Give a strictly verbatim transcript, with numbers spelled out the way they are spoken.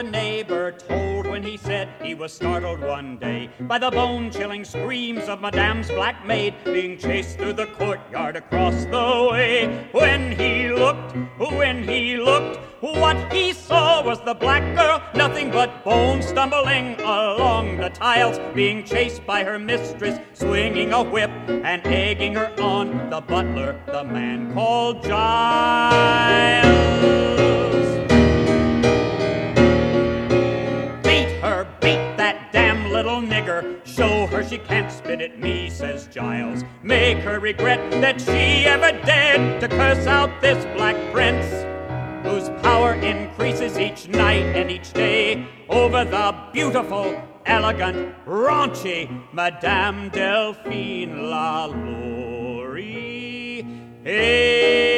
the neighbor told when he said he was startled one day by the bone-chilling screams of Madame's black maid being chased through the courtyard across the way. When he looked, when he looked, what he saw was the black girl, nothing but bones, stumbling along the tiles, being chased by her mistress, swinging a whip and egging her on. The butler, the man called Giles. Beat her, beat that damn little nigger. Show her she can't spit at me, says Giles. Make her regret that she ever dared to curse out this black prince, whose power increases each night and each day over the beautiful, elegant, raunchy Madame Delphine LaLaurie. Hey.